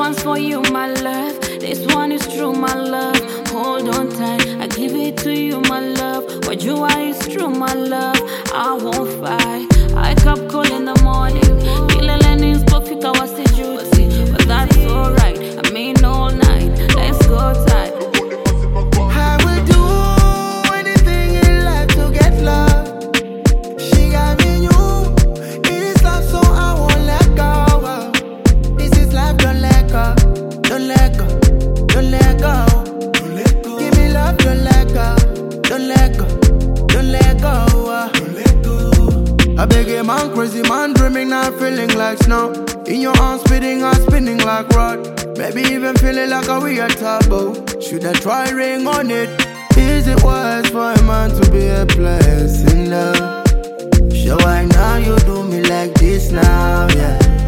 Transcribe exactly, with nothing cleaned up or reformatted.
one's for you, my love. This one is true, my love. Hold on tight, I give it to you, my love. What you are is true, my love. I won't fight. I kept cool in the morning. Kila Lenin's perfect, I was the juicy. But that's alright, I mean all night. Let's go tight. I will do anything in life to get love. She got me new. It is love, so I won't let go. This is life, don't let go. Don't let go. Don't let go. Don't let go. Give me love, don't let go. Don't let go. Don't let go. Don't let go. I beg a man, crazy man, dreaming, not feeling like snow. In your arms, spinning, I'm spinning like rod. Maybe even feeling like a weird taboo. Should I try ring on it? Is it wise for a man to be a place in love? So why now you do me like this now, yeah?